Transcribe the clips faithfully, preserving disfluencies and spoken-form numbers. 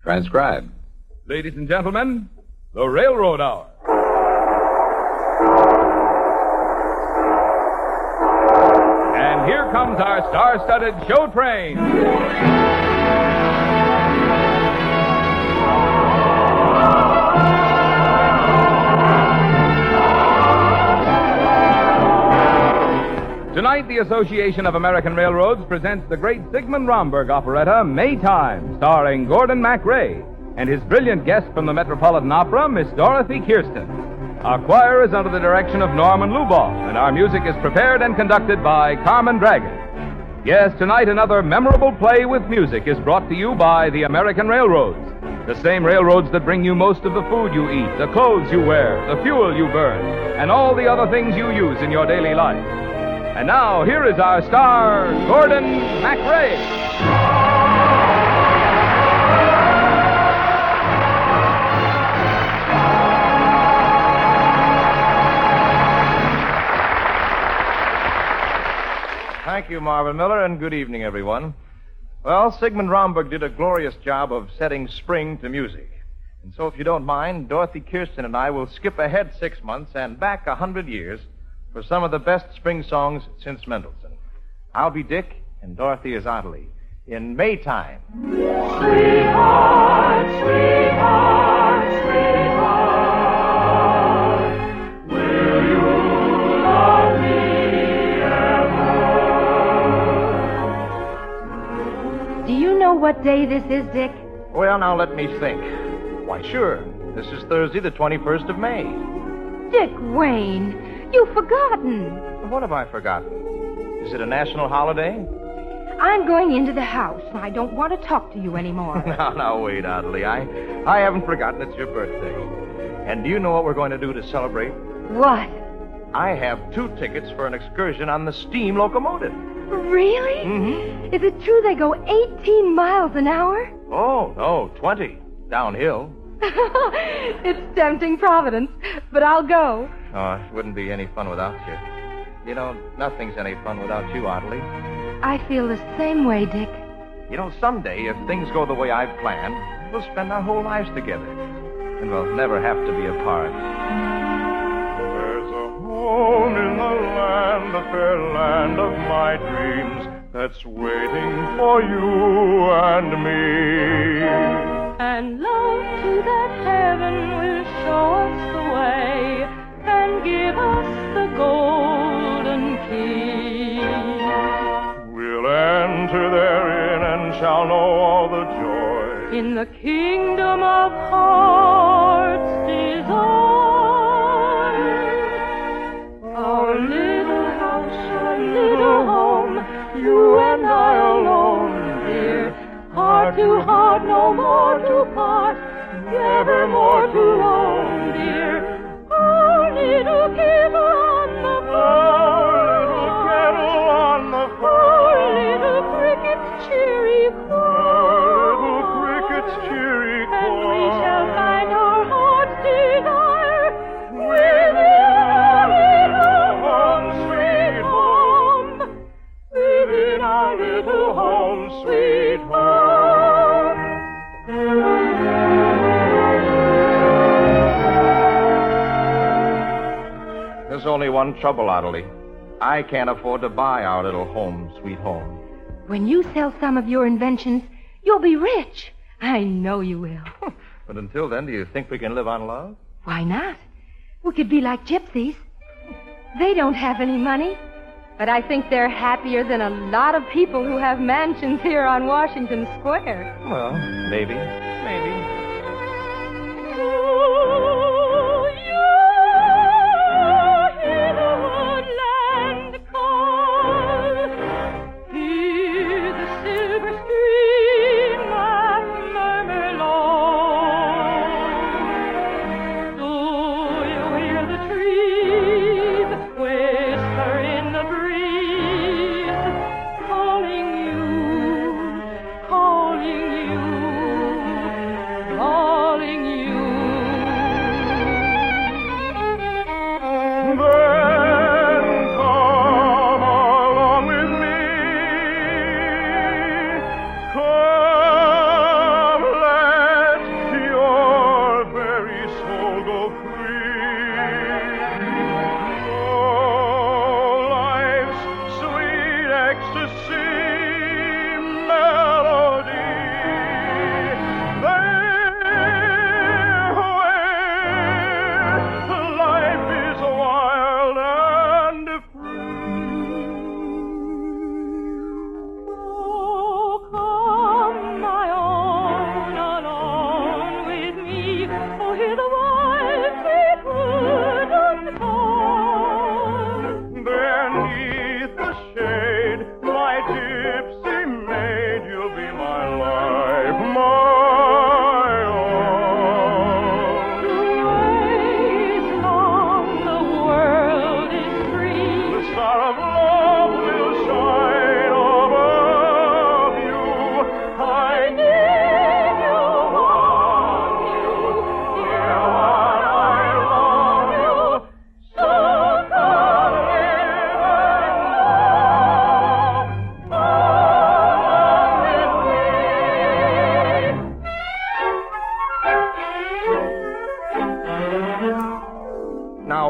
Transcribed. Ladies and gentlemen, the Railroad Hour. And here comes our star-studded show train. Tonight, the Association of American Railroads presents the great Sigmund Romberg operetta, Maytime, starring Gordon MacRae and his brilliant guest from the Metropolitan Opera, Miss Dorothy Kirsten. Our choir is under the direction of Norman Luboff, and our music is prepared and conducted by Carmen Dragon. Yes, tonight another memorable play with music is brought to you by the American Railroads, the same railroads that bring you most of the food you eat, the clothes you wear, the fuel you burn, and all the other things you use in your daily life. And now, here is our star, Gordon MacRae. Thank you, Marvin Miller, and good evening, everyone. Well, Sigmund Romberg did a glorious job of setting spring to music. And so, if you don't mind, Dorothy Kirsten and I will skip ahead six months and back a hundred years for some of the best spring songs since Mendelssohn. I'll be Dick, and Dorothy is Ottilie, in Maytime. Sweetheart, sweetheart, sweetheart, will you love me ever? Do you know what day this is, Dick? Well, now let me think. Why, sure. This is Thursday, the twenty-first of May. Dick Wayne, you've forgotten. What have I forgotten? Is it a national holiday? I'm going into the house. I don't want to talk to you anymore. Now, now, wait, Ottilie. I, I haven't forgotten it's your birthday. And do you know what we're going to do to celebrate? What? I have two tickets for an excursion on the steam locomotive. Really? Mm-hmm. Is it true they go eighteen miles an hour? Oh, no, twenty. Downhill. It's tempting Providence, but I'll go. Oh, it wouldn't be any fun without you. You know, nothing's any fun without you, Ottilie. I feel the same way, Dick. You know, someday, if things go the way I've planned, we'll spend our whole lives together. And we'll never have to be apart. There's a home in the land, the fair land of my dreams, that's waiting for you and me. And love to that heaven will show us the way and give us the golden key. We'll enter therein and shall know all the joy in the kingdom of heart's desire. Our little house, our little home, you and I alone, dear. Heart to heart, no more to part, never more to roam, dear. Our little kettle on the fire, our little kettle on the fire, our little cricket's cheery choir, little cricket's cheery choir, and we shall find our heart's desire within our little home, sweet home, within our little home, sweet home. There's only one trouble, Ottilie. I can't afford to buy our little home, sweet home. When you sell some of your inventions, you'll be rich. I know you will. But until then, do you think we can live on love? Why not? We could be like gypsies. They don't have any money, but I think they're happier than a lot of people who have mansions here on Washington Square. Well, maybe. Maybe. Oh, you hear the woodland call, hear the silver stream laugh, murmur low. Do you hear the trees whisper in the breeze, calling you, calling you, calling you?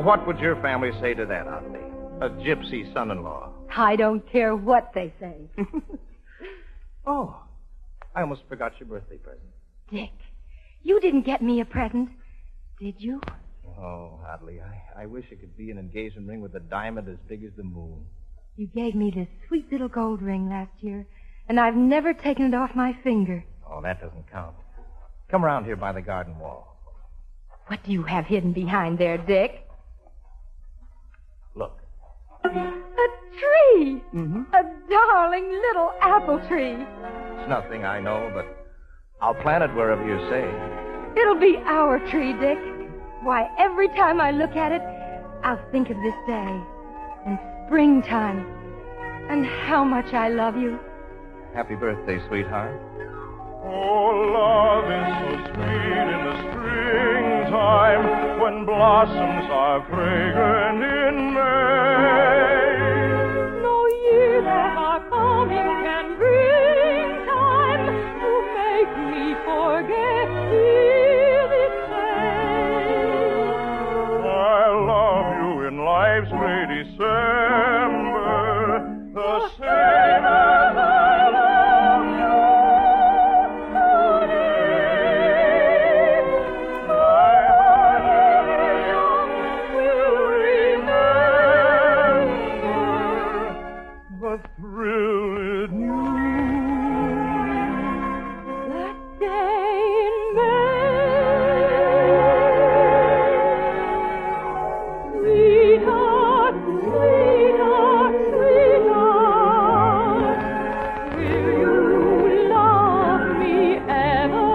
what would your family say to that, Audley? A gypsy son-in-law. I don't care what they say. Oh, I almost forgot your birthday present. Dick, you didn't get me a present, did you? Oh, Audley, I, I wish it could be an engagement ring with a diamond as big as the moon. You gave me this sweet little gold ring last year, and I've never taken it off my finger. Oh, that doesn't count. Come around here by the garden wall. What do you have hidden behind there, Dick? Look. A tree! Mm-hmm. A darling little apple tree. It's nothing, I know, but I'll plant it wherever you say. It'll be our tree, Dick. Why, every time I look at it, I'll think of this day and springtime and how much I love you. Happy birthday, sweetheart. Oh, love is so sweet in the springtime when blossoms are fragrant in May. No year that are coming can bring time to make me forget this day. I love you in life's gray December, the same as I love you today. My heart ever young will remember the thrill it knew. That day in May. Sweetheart, sweetheart, sweetheart, will you love me ever?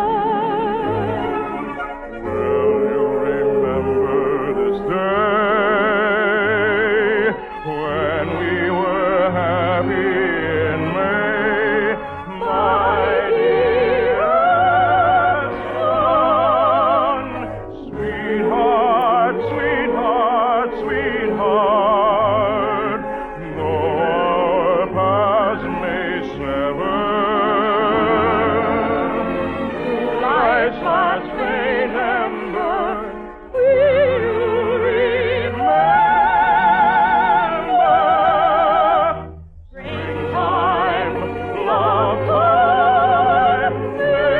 Will you remember this day when we were happy in May, my dearest son? Sweetheart, sweetheart, sweetheart, though our paths may sever, life's last great ember, we'll remember. Springtime, love time,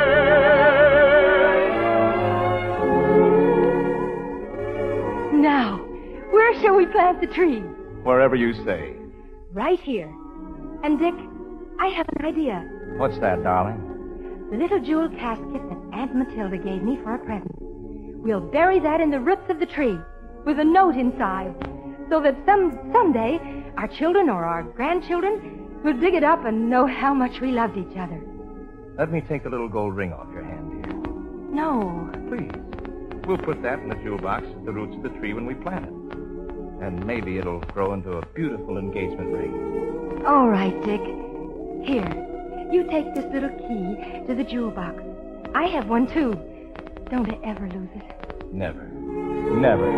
May. Now, where shall we plant the tree? Wherever you say. Right here. And, Dick, I have an idea. What's that, darling? The little jewel casket that Aunt Matilda gave me for a present. We'll bury that in the roots of the tree with a note inside so that some someday our children or our grandchildren will dig it up and know how much we loved each other. Let me take the little gold ring off your hand, dear. No. Please. We'll put that in the jewel box at the roots of the tree when we plant it. And maybe it'll grow into a beautiful engagement ring. All right, Dick. Here, you take this little key to the jewel box. I have one, too. Don't ever lose it. Never. Never.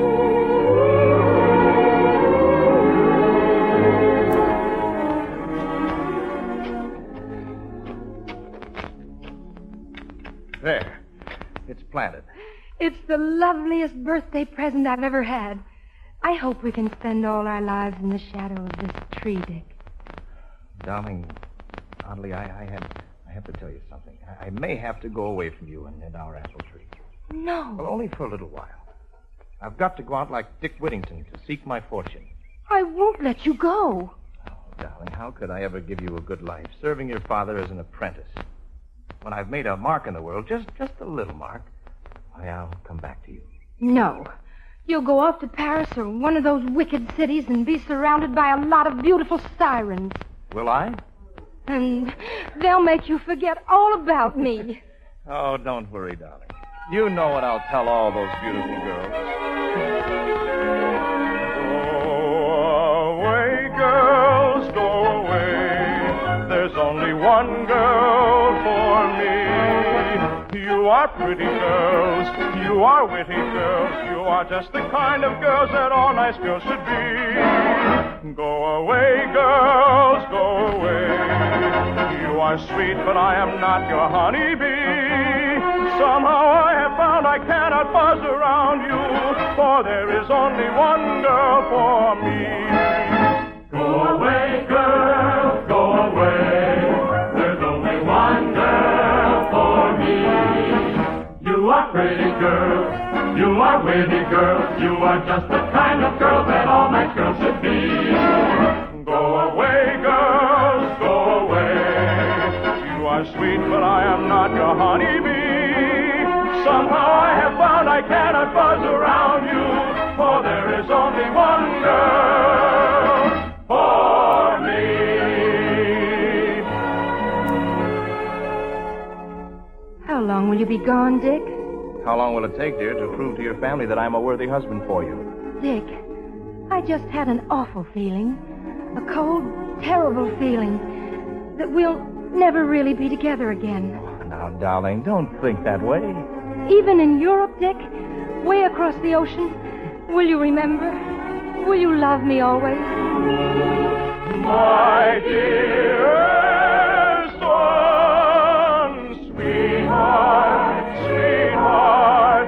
There. It's planted. It's the loveliest birthday present I've ever had. I hope we can spend all our lives in the shadow of this tree, Dick. Darling, oddly, I, I had I have to tell you something. I, I may have to go away from you and, and our apple tree. No. Well, only for a little while. I've got to go out like Dick Whittington to seek my fortune. I won't let you go. Oh, darling, how could I ever give you a good life, serving your father as an apprentice? When I've made a mark in the world, just, just a little mark, why, I'll come back to you. No. You'll go off to Paris or one of those wicked cities and be surrounded by a lot of beautiful sirens. Will I? And they'll make you forget all about me. Oh, don't worry, darling. You know what I'll tell all those beautiful girls. Go away, girls, go away. There's only one girl for me. You are pretty girls, you are witty girls, you are just the kind of girls that all nice girls should be. Go away, girls, go away. You are sweet, but I am not your honeybee. Somehow I have found I cannot buzz around you, for there is only one girl for me. Go away, girl, go away. There's only one girl for me. You are pretty girl, you are witty girl. You are just the kind of girl that all nice girls should be. Go away, girls, go away. You are sweet, but I am not your honeybee. Somehow I have found I cannot buzz around you, for there is only one girl for me. How long will you be gone, Dick? How long will it take, dear, to prove to your family that I'm a worthy husband for you? Dick, I just had an awful feeling. A cold, terrible feeling that we'll never really be together again. Oh, now, darling, don't think that way. Even in Europe, Dick, way across the ocean, will you remember? Will you love me always? My dearest one, sweetheart, sweetheart,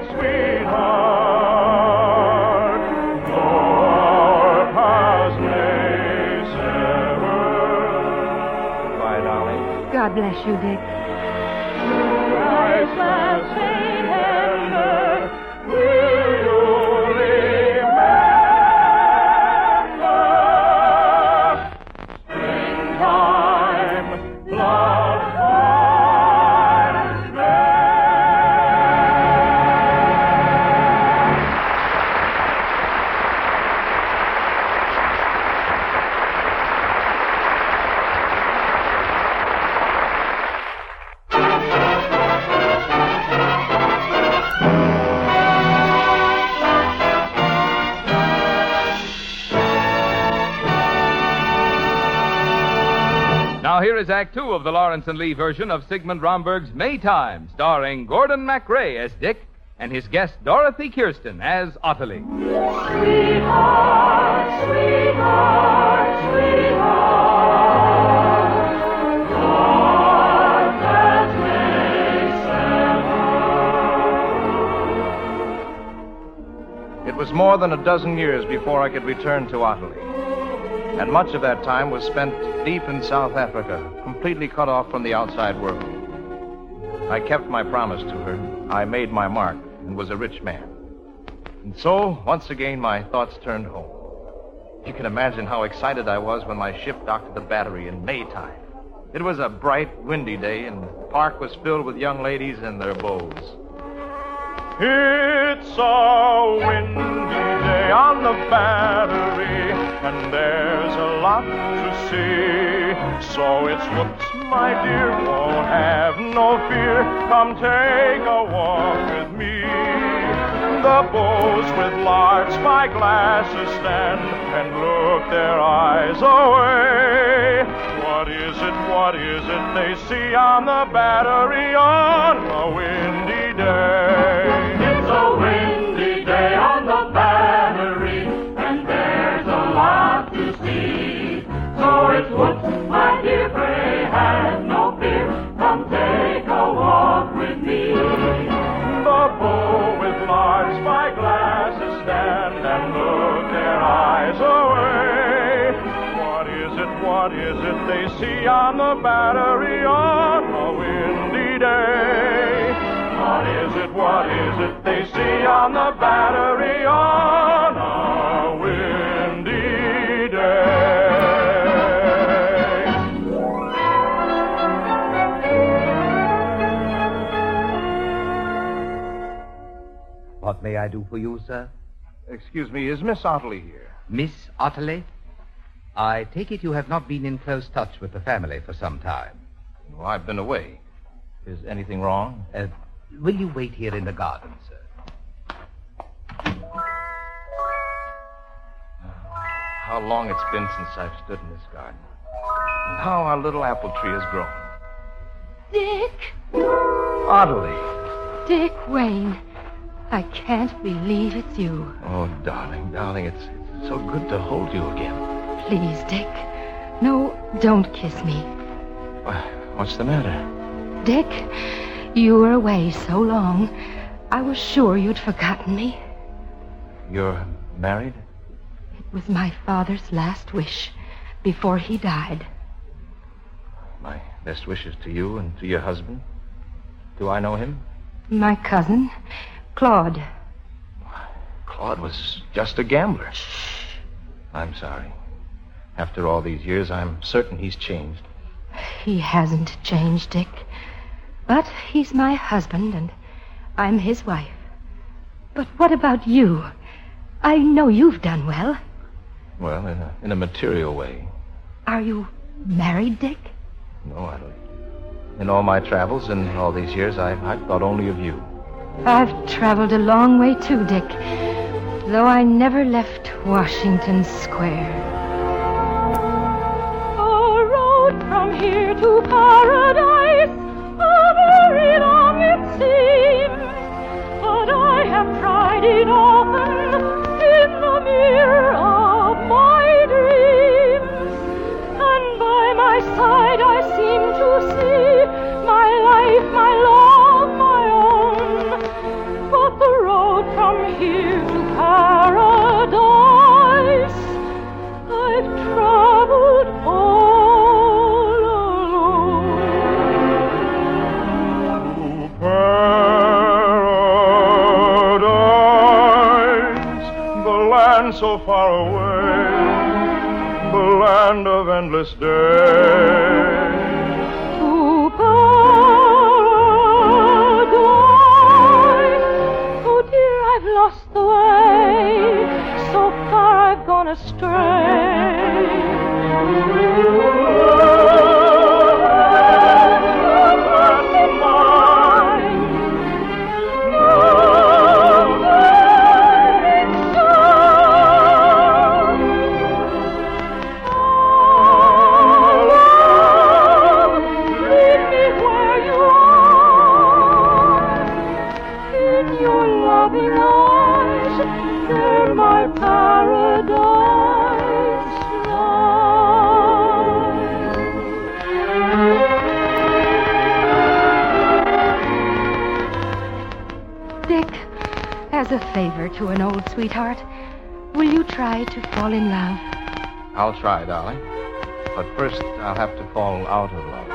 sweetheart, our paths may sever. Bye, darling. God bless you, Dick. Christ last Saint Heather, Will you remember springtime, love, and Now here is Act Two of the Lawrence and Lee version of Sigmund Romberg's Maytime, starring Gordon MacRae as Dick and his guest Dorothy Kirsten as Ottilie. sweetheart, sweetheart, sweetheart, our paths may sever. It was more than a dozen years before I could return to Ottilie. And much of that time was spent deep in South Africa, completely cut off from the outside world. I kept my promise to her. I made my mark and was a rich man. And so, once again, my thoughts turned home. You can imagine how excited I was when my ship docked at the Battery in Maytime. It was a bright, windy day, and the park was filled with young ladies and their beaux. It's a windy day on the Battery, and there's a lot to see. So it's whoops, my dear, won't have no fear. Come take a walk with me. The beaux with large spyglasses stand and look their eyes away. What is it, what is it they see on the Battery on a windy day? It's a windy day on the Battery, and there's a lot to see. So it's whoops, my dear, pray have no fear. Come take a walk with me. The beaux with large spyglasses stand and look their eyes away. What is it, what is it they see on the Battery on a windy day? What is it, what is it they see on the Battery on a windy day? What may I do for you, sir? Excuse me, is Miss Ottilie here? Miss Ottilie? I take it you have not been in close touch with the family for some time. Well, I've been away. Is anything wrong? Uh, will you wait here in the garden, sir? How long it's been since I've stood in this garden. And how our little apple tree has grown. Dick! Ottilie. Dick Wayne. I can't believe it's you. Oh, darling, darling, it's, it's so good to hold you again. Please, Dick. No, don't kiss me. Why, what's the matter? Dick, You were away so long, I was sure you'd forgotten me. You're married? It was my father's last wish before he died. My best wishes to you and to your husband. Do I know him? My cousin, Claude. Claude was just a gambler. I'm sorry. After all these years, I'm certain he's changed. He hasn't changed, Dick. But he's my husband, and I'm his wife. But what about you? I know you've done well. Well, in a, in a material way. Are you married, Dick? No, I don't. In all my travels and all these years, I've, I've thought only of you. I've traveled a long way, too, Dick. Though I never left Washington Square. A road from here to paradise, a very long it seems, but I have tried it often in the mirror of my dreams, and by my side I seem to see my life, my love, my own, but the road from here to paradise I've traveled all alone. To paradise, the land so far away, the land of endless day. To paradise, oh dear, I've lost the way, so far I've gone astray. As a favor to an old sweetheart, will you try to fall in love? I'll try, darling. But first, I'll have to fall out of love.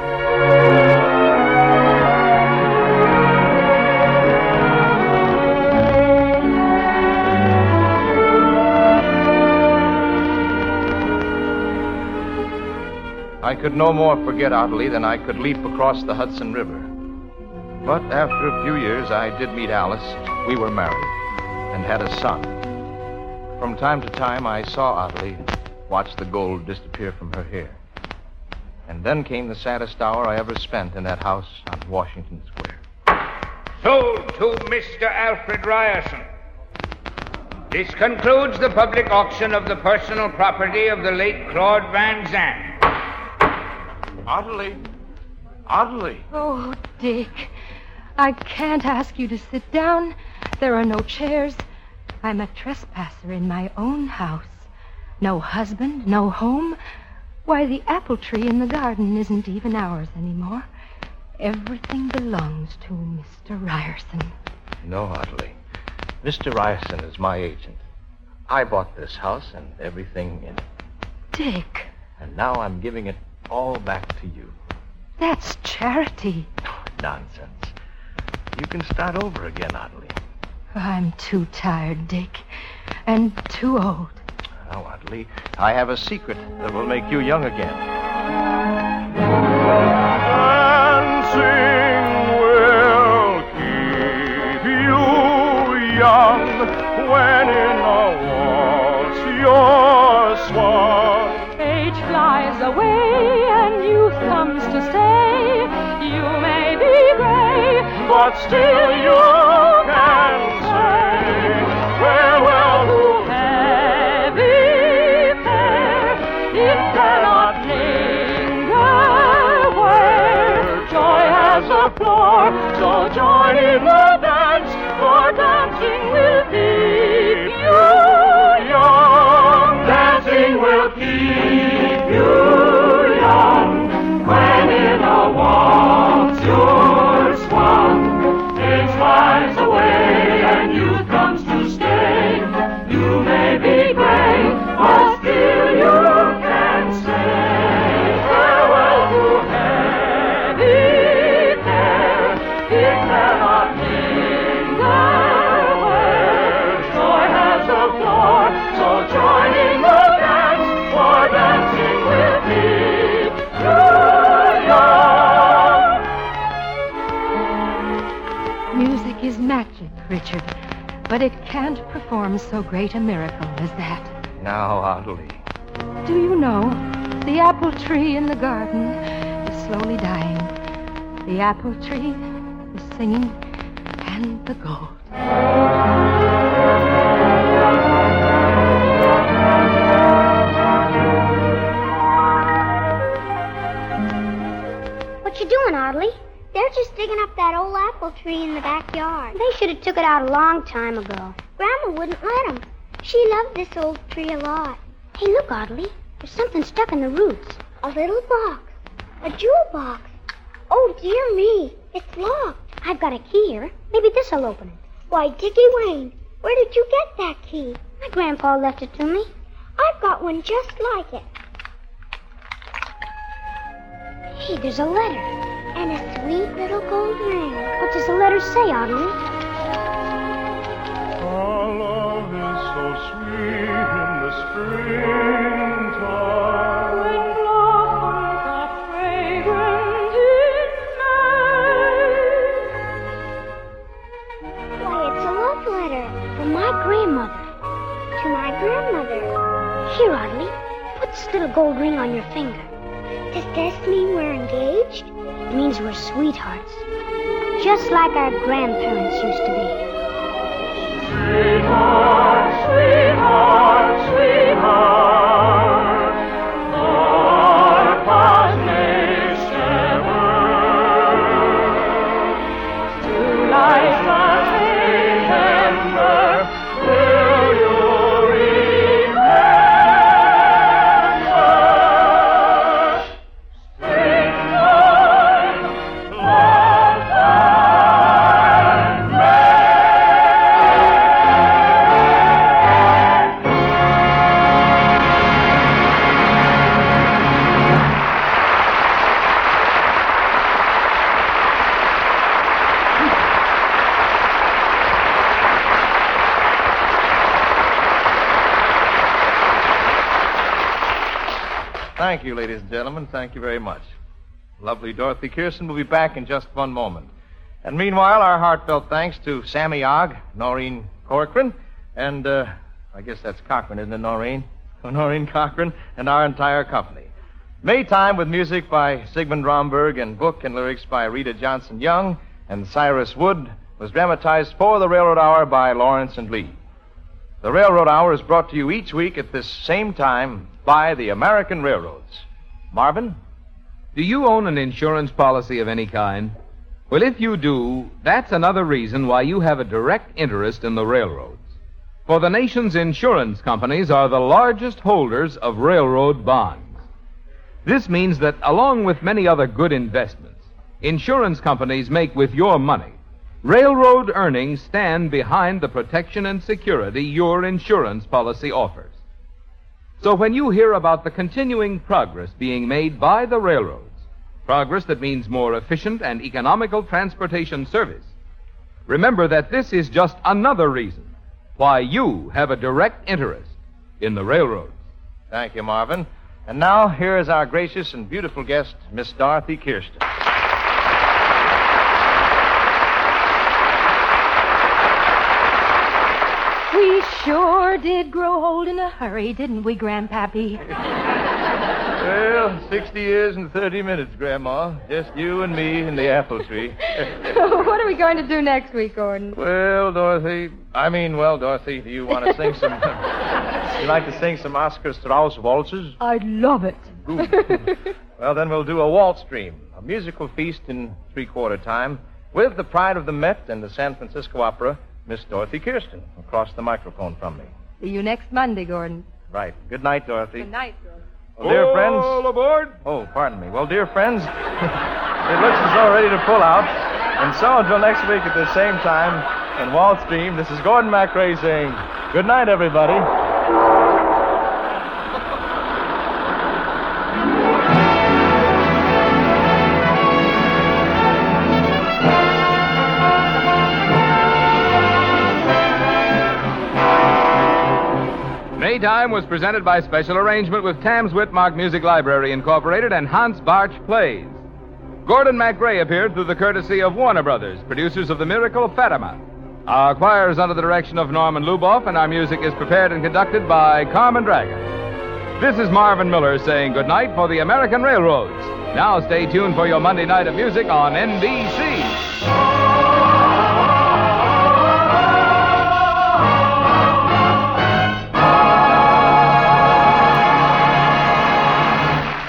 I could no more forget Ottilie than I could leap across the Hudson River. But after a few years, I did meet Alice. We were married and had a son. From time to time, I saw Ottilie watch the gold disappear from her hair. And then came the saddest hour I ever spent in that house on Washington Square. Sold to Mister Alfred Ryerson. This concludes the public auction of the personal property of the late Claude Van Zandt. Ottilie! Ottilie! Oh, Dick, I can't ask you to sit down. There are no chairs. I'm a trespasser in my own house. No husband, no home. Why, the apple tree in the garden isn't even ours anymore. Everything belongs to Mister Ryerson. No, Ottilie. Mister Ryerson is my agent. I bought this house and everything in it. Dick. And now I'm giving it all back to you. That's charity. Oh, nonsense. You can start over again, Ottilie. I'm too tired, Dick, and too old. Now, Ottilie, I have a secret that will make you young again. Dancing will keep you young when in a waltz you're swung. Age flies away and youth comes to stay. You may be gray, But still you can say farewell to heavy fair. It cannot linger where joy has a floor. So join in the dance, for dancing will keep you young. dancing will keep you young when in a waltz you're swung. Music is magic, Richard, but it can't perform so great a miracle as that. Now, Adelie. Do you know, the apple tree in the garden is slowly dying. The apple tree, the singing, and the gold. What you doing, Audley? They're just digging up that old apple tree in the backyard. They should have took it out a long time ago. Grandma wouldn't let them. She loved this old tree a lot. Hey, look, Audley. There's something stuck in the roots. A little box. A jewel box. Oh, dear me. It's locked. I've got a key here. Maybe this'll open it. Why, Dickie Wayne, where did you get that key? My grandpa left it to me. I've got one just like it. Hey, there's a letter. And a sweet little gold ring. What does the letter say, Audley? Our love is so sweet in the springtime. When blossoms are fragrant in May. Why, it's a love letter from my grandmother to my grandmother. Here, Audley, put this little gold ring on your finger. Does this mean we're engaged? It means we're sweethearts. Just like our grandparents used to be. Sweetheart, sweetheart, sweetheart, our past may sever. Two lights are Remember, will you remember? Springtime, love and May. Thank you, ladies and gentlemen. Thank you very much. Lovely Dorothy Kirsten will be back in just one moment. And meanwhile, our heartfelt thanks to Sammy Ogg, Noreen Corcoran, and, uh, I guess that's Cochran, isn't it, Noreen? Oh, Noreen Cochran, and our entire company. Maytime with music by Sigmund Romberg and book and lyrics by Rita Johnson Young and Cyrus Wood was dramatized for the Railroad Hour by Lawrence and Lee. The Railroad Hour is brought to you each week at this same time by the American Railroads. Marvin? Do you own an insurance policy of any kind? Well, if you do, that's another reason why you have a direct interest in the railroads. For the nation's insurance companies are the largest holders of railroad bonds. This means that, along with many other good investments, insurance companies make with your money. Railroad earnings stand behind the protection and security your insurance policy offers. So when you hear about the continuing progress being made by the railroads, progress that means more efficient and economical transportation service, remember that this is just another reason why you have a direct interest in the railroads. Thank you, Marvin. And now, here is our gracious and beautiful guest, Miss Dorothy Kirsten. We sure did grow old in a hurry, didn't we, Grandpappy? Well, sixty years and thirty minutes, Grandma. Just you and me and the apple tree. What are we going to do next week, Gordon? Well, Dorothy, I mean, well, Dorothy, do you want to sing some... you like to sing some Oscar Strauss waltzes? I'd love it. Good. Well, then we'll do a waltz dream, a musical feast in three-quarter time, with the pride of the Met and the San Francisco Opera, Miss Dorothy Kirsten, across the microphone from me. See you next Monday, Gordon. Right. Good night, Dorothy. Good night, Gordon. Well, dear friends... All aboard! Oh, pardon me. Well, dear friends, it looks as though ready to pull out. And so, until next week at the same time, in Waltz Dream, this is Gordon MacRae saying, good night, everybody. Maytime was presented by special arrangement with Tams Whitmark Music Library, Incorporated, and Hans Barch Plays. Gordon MacRae appeared through the courtesy of Warner Brothers, producers of The Miracle of Fatima. Our choir is under the direction of Norman Luboff, and our music is prepared and conducted by Carmen Dragon. This is Marvin Miller saying goodnight for the American Railroads. Now stay tuned for your Monday night of music on N B C.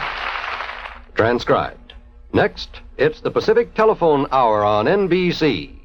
Transcribed. Next, it's the Pacific Telephone Hour on N B C.